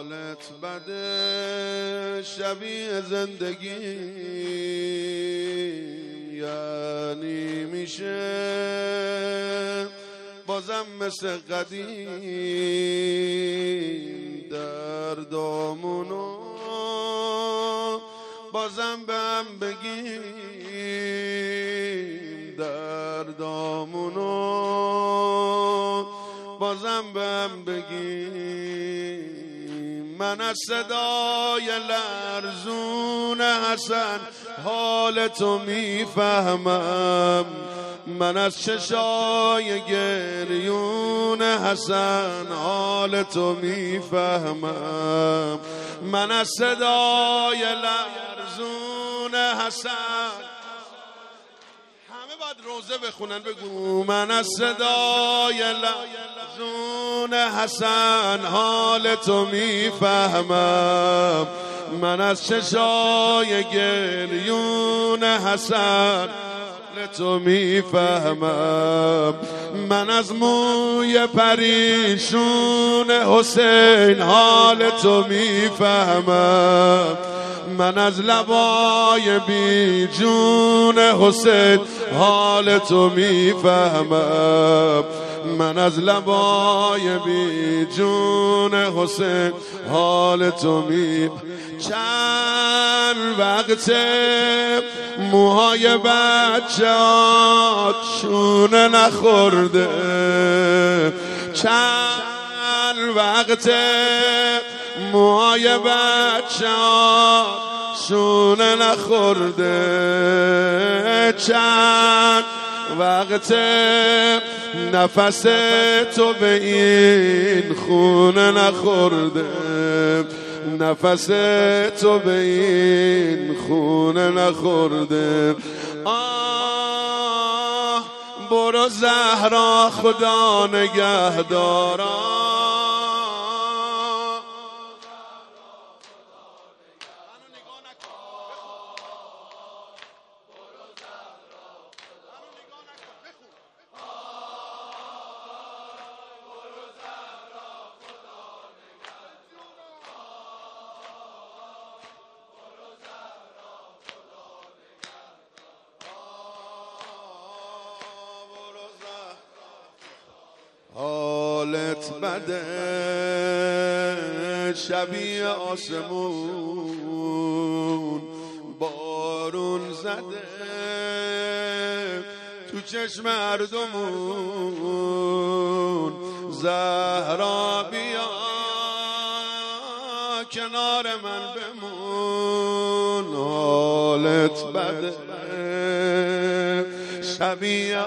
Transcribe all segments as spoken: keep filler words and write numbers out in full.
حالت بده شبیه زندگی، یعنی میشه بازم مثل قدیم دردامونو بازم به هم بگیم، دردامونو بازم به هم بگیم. من از صدای لرزون حسن حال تو میفهمم، من از چشای گریون حسن حال تو میفهمم، من از صدای لرزون حسن. همه باید روزه بخونن بگو من از صدای لرزون حسن حال تو میفهمم، من از چشای گریون حسن تو میفهمم، من از موی پریشون حسین حال تو میفهمم، من از لبای بی جون حسین حال تو میفهمم، من از لبای بی جون حسین حال تو میفهمم. چند وقته موهای بچه‌هات شونه نخورده، چند وقته موهای بچه‌هات شونه نخورده، چند وقته نفس تو به این خونه نخورده، نفس تو به این خونه نخورده. آه برو زهرا خدا نگهدارا، حالت بده شبیه آسمون بارون زده تو چشم مردمون، زهرا بیا کنار من بمون. حالت بده شبیه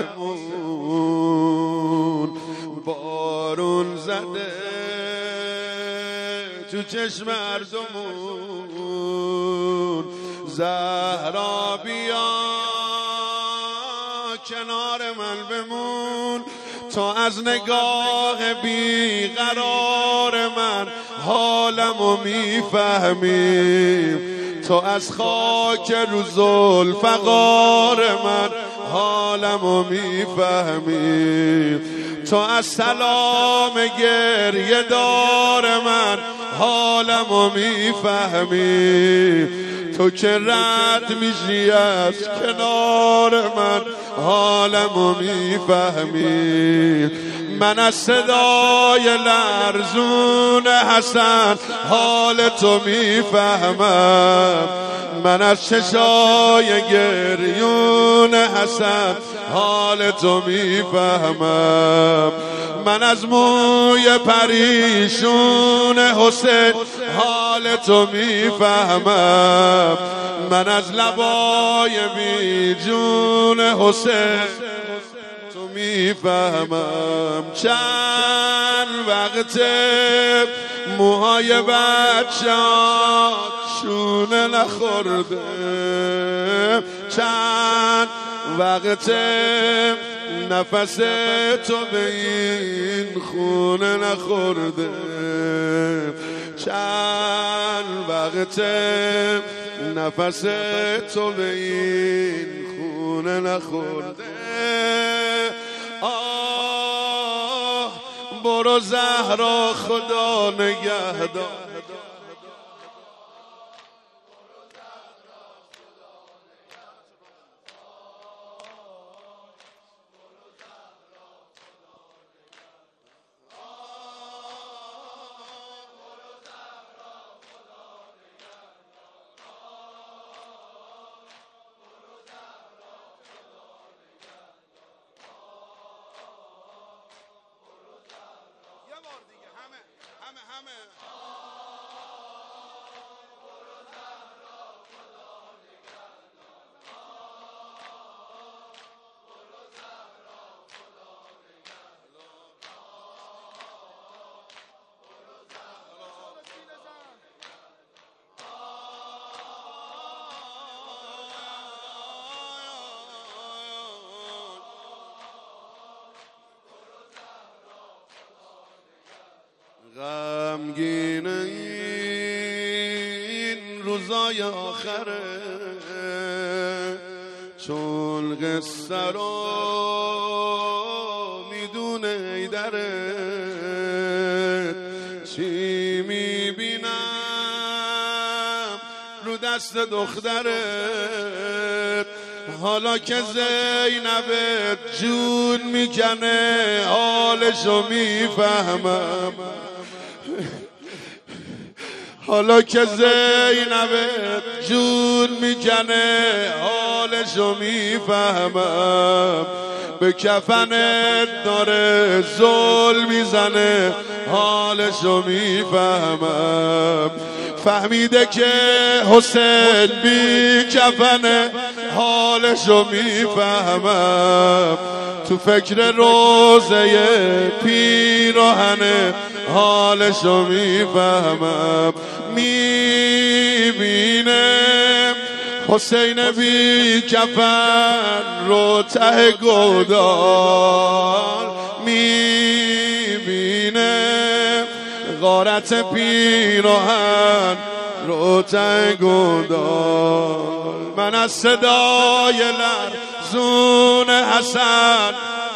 آسمون بارون زده تو چشم مردمون، زهرا بیا کنار من بمون. تو از نگاه بیقرار من حالمو میفهمی، تو از خاک رو ذوالفقار من حالمو میفهمی، تو از سلام گریه دار من حالمو میفهمی، تو که رد میشی از کنار من حالمو میفهمی. من از صدای لرزون حسن حال تو میفهمم، من از چشای گریون حسن حال تو میفهمم، من از موی پریشون حسین حال تو میفهمم، من از لبای بی جون حسین تو میفهمم. چند وقته موهای بچه‌هات شونه نخورده، چند وقته نفس تو به این خونه نخورده، چند وقته نفس تو به این خونه نخورده. آه برو زهرا خدا نگهدار. غمگین این روزای آخره، چون قصه رو میدونه ایدره. چی میبینم رو دست دخترت، حالا که زینبت جون میکنه حالشو میفهمم. حالا که زینبت جون میکنه حالشو میفهمم. به کفنت داره زل میزنه حالشو میفهمم. فهمیده که حسین بی کفنه حالشو میفهمم. تو فکر روزه پیراهنه حالشو میفهمم. میبینه حسین بی کفن رو ته گودال، میبینه غارت پیراهن رو ته گودال. من از صدای لرزون حسن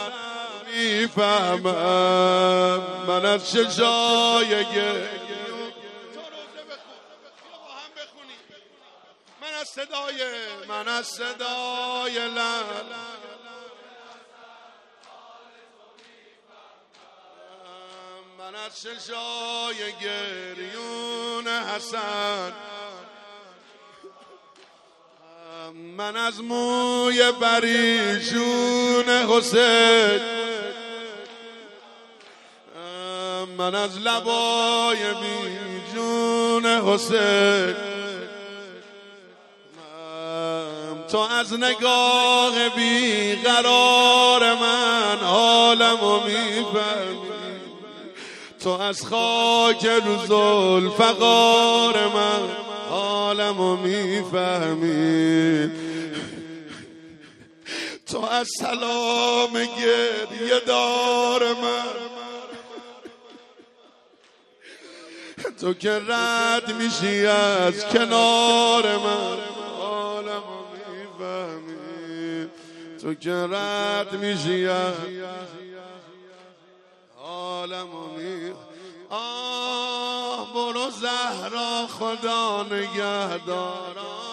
میفهمم. من از چشای من از صدای من از صدای لب من از چشای گریون حسن، من از موی پریشون حسین، من از لبای بیجون حسین. تو از نگاه بیقرار من حالمو میفهمی. تو از خاک رو ذوالفقار من حالمو میفهمی. تو از سلام گریه دار من، تو که رد میشی از کنار من حالمو میفهمی. تو که رد میشی از حالمو میفهمی. آه برو زهرا خدا نگهدار.